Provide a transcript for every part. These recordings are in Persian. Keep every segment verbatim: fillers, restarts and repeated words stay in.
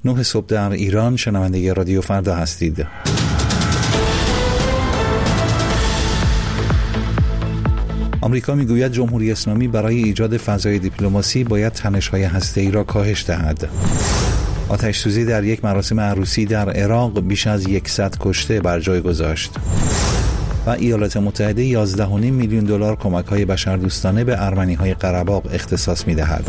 نه صبح در ایران. شنونده رادیو فردا هستید. آمریکا میگوید جمهوری اسلامی برای ایجاد فضای دیپلماسی باید تنش‌های هسته‌ای را کاهش دهد. آتش‌سوزی در یک مراسم عروسی در عراق بیش از صد کشته بر جای گذاشت. و ایالات متحده یازده و نیم میلیون دلار کمک‌های بشردوستانه به ارمنی‌های قره‌باغ اختصاص می‌دهد.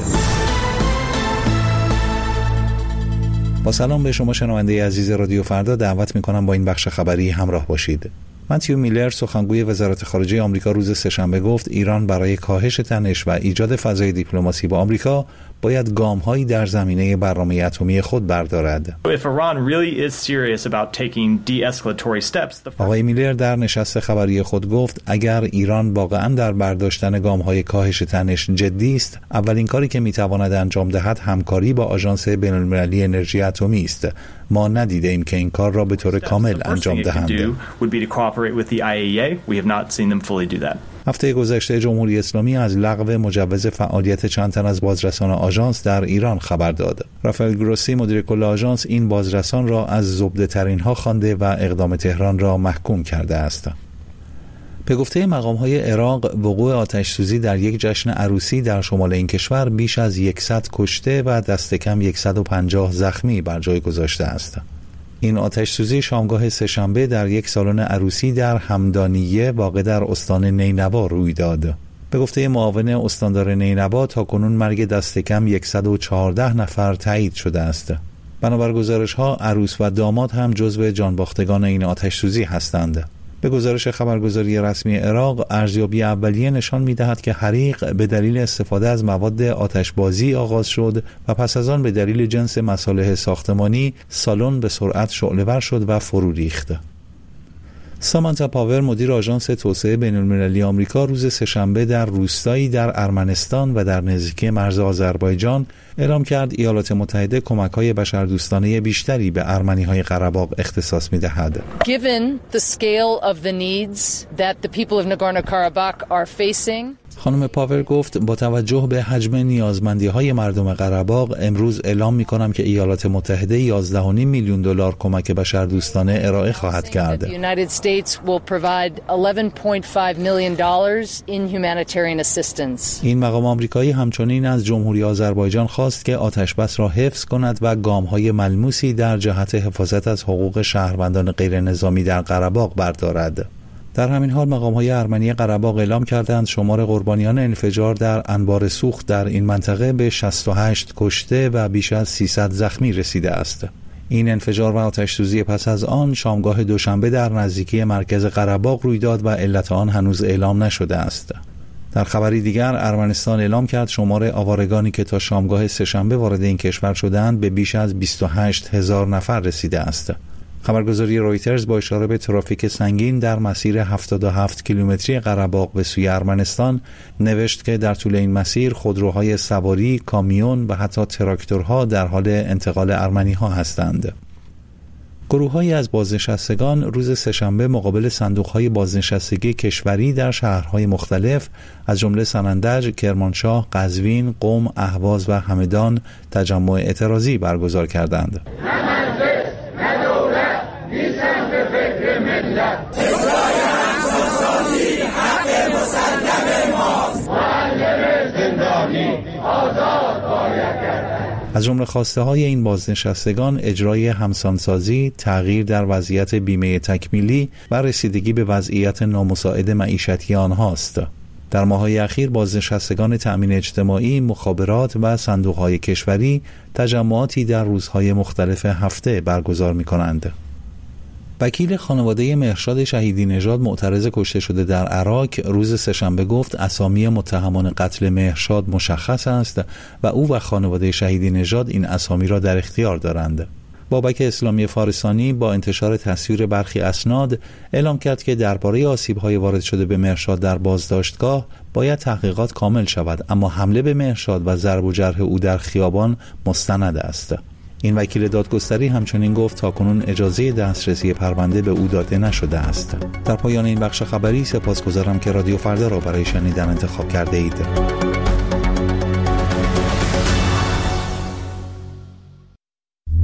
با سلام به شما شنونده عزیز رادیو فردا، دعوت می‌کنم با این بخش خبری همراه باشید. متیو میلر سخنگوی وزارت خارجه آمریکا روز سه‌شنبه گفت ایران برای کاهش تنش و ایجاد فضای دیپلماسی با آمریکا باید گام‌هایی در زمینه برنامه اتمی خود بردارد. آقای میلر در نشست خبری خود گفت اگر ایران واقعاً در برداشتن گام‌های کاهش تنش جدی است، اولین کاری که می‌تواند انجام دهد همکاری با آژانس بین‌المللی انرژی اتمی است. ما ندیدیم که این کار را به طور کامل انجام دهند. هفته گذشته جمهوری اسلامی از لغو مجوز فعالیت چند تن از بازرسان آژانس در ایران خبر داد. رافائل گروسی مدیر کل آژانس این بازرسان را از زبده ترین ها خوانده و اقدام تهران را محکوم کرده است. به گفته مقام‌های عراق، وقوع آتش‌سوزی در یک جشن عروسی در شمال این کشور بیش از صد کشته و دست کم صد و پنجاه زخمی بر جای گذاشته است. این آتش‌سوزی شامگاه سه‌شنبه در یک سالن عروسی در همدانیه واقع در استان نینوا روی داد. به گفته معاون استاندار نینوا تاکنون مرگ دست کم صد و چهارده نفر تایید شده است. بنابر گزارش‌ها عروس و داماد هم جزو جانباختگان این آتش‌سوزی هستند. به گزارش خبرگزاری رسمی عراق، ارزیابی اولیه نشان می‌دهد که حریق به دلیل استفاده از مواد آتشبازی آغاز شد و پس از آن به دلیل جنس مصالح ساختمانی سالن به سرعت شعله‌ور شد و فرو ریخت. سامانتا پاور مدیر آژانس توسعه بین‌المللی آمریکا روز سه‌شنبه در روستایی در ارمنستان و در نزدیکی مرز آذربایجان اعلام کرد ایالات متحده کمک‌های بشردوستانه بیشتری به ارمنی‌های قره‌باغ اختصاص می‌دهد. Given the scale of the needs that the people of Nagorno-Karabakh are facing. خانم پاور گفت با توجه به حجم نیازمندی‌های مردم قره‌باغ امروز اعلام می‌کنم که ایالات متحده یازده و نیم میلیون دلار کمک بشردوستانه ارائه خواهد کرد. The United States will provide eleven point five million dollars in humanitarian assistance. این مقام آمریکایی همچنین از جمهوری آذربایجان خواست که آتشبس را حفظ کند و گام‌های ملموسی در جهت حفاظت از حقوق شهروندان غیر نظامی در قره‌باغ بردارد. در همین حال مقام‌های ارمنی قره‌باغ اعلام کردند شمار قربانیان انفجار در انبار سوخت در این منطقه به شصت و هشت کشته و بیش از سیصد زخمی رسیده است. این انفجار و آتش‌سوزی پس از آن شامگاه دوشنبه در نزدیکی مرکز قره‌باغ روی داد و علت آن هنوز اعلام نشده است. در خبری دیگر ارمنستان اعلام کرد شمار آوارگانی که تا شامگاه سه‌شنبه وارد این کشور شدند به بیش از بیست و هشت هزار نفر رسیده است. خبرگزاری رویترز با اشاره به ترافیک سنگین در مسیر هفتاد و هفت کیلومتری قره‌باغ به سوی ارمنستان نوشت که در طول این مسیر خودروهای سواری، کامیون و حتی تراکتورها در حال انتقال ارمنی‌ها هستند. گروه‌هایی از بازنشستگان روز سه‌شنبه مقابل صندوق‌های بازنشستگی کشوری در شهرهای مختلف از جمله سنندج، کرمانشاه، قزوین، قم، اهواز و همدان تجمع اعتراضی برگزار کردند. از جمله خواسته های این بازنشستگان اجرای همسانسازی، تغییر در وضعیت بیمه تکمیلی و رسیدگی به وضعیت نامساعد معیشتی آنهاست. در ماه‌های اخیر بازنشستگان تأمین اجتماعی، مخابرات و صندوق‌های کشوری تجمعاتی در روزهای مختلف هفته برگزار می‌کنند. وکیل خانواده مهرشاد شهیدی نژاد معترض کشته شده در عراق روز سه‌شنبه گفت اسامی متهمان قتل مهرشاد مشخص است و او و خانواده شهیدی نژاد این اسامی را در اختیار دارند. بابک اسلامی فارسانی با انتشار تصویر برخی اسناد اعلام کرد که درباره آسیب‌های وارد شده به مهرشاد در بازداشتگاه باید تحقیقات کامل شود، اما حمله به مهرشاد و ضرب و جرح او در خیابان مستند است. این وکیل دادگستری همچنین گفت تاکنون اجازه دسترسی پرونده به او داده نشده است. در پایان این بخش خبری سپاسگزارم که رادیو فردا را برای شنیدن انتخاب کرده اید.